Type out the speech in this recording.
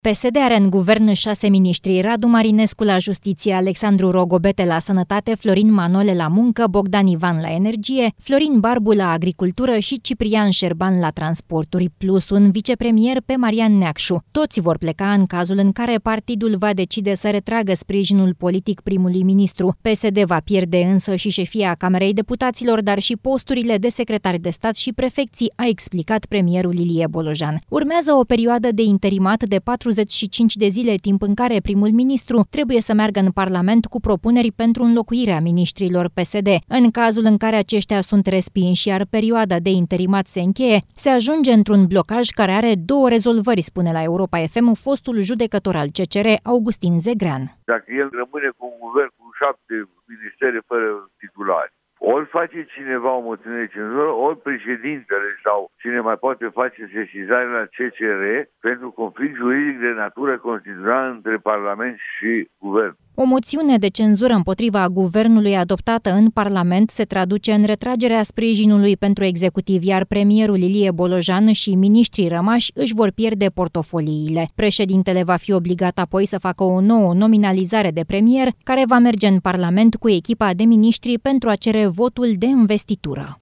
PSD are în guvern 6 miniștri: Radu Marinescu la justiție, Alexandru Rogobete la sănătate, Florin Manole la muncă, Bogdan Ivan la energie, Florin Barbu la agricultură și Ciprian Șerban la transporturi, plus un vicepremier pe Marian Neacșu. Toți vor pleca în cazul în care partidul va decide să retragă sprijinul politic primului ministru. PSD va pierde însă și șefia Camerei Deputaților, dar și posturile de secretari de stat și prefecții, a explicat premierul Ilie Bolojan. Urmează o perioadă de interimat de 45 de zile, timp în care primul ministru trebuie să meargă în Parlament cu propuneri pentru înlocuirea miniștrilor PSD. În cazul în care aceștia sunt respinși, iar perioada de interimat se încheie, se ajunge într-un blocaj care are două rezolvări, spune la Europa FM fostul judecător al CCR, Augustin Zegrean. Dacă el rămâne cu un guvern cu 7 ministere fără titulari, ori face cineva o moțiune de cenzură, ori președintele sau cine mai poate face sesizare la CCR pentru conflict juridic de natură constituțională între Parlament și Guvern. O moțiune de cenzură împotriva guvernului adoptată în Parlament se traduce în retragerea sprijinului pentru executiv, iar premierul Ilie Bolojan și miniștrii rămași își vor pierde portofoliile. Președintele va fi obligat apoi să facă o nouă nominalizare de premier, care va merge în Parlament cu echipa de miniștri pentru a cere votul de investitură.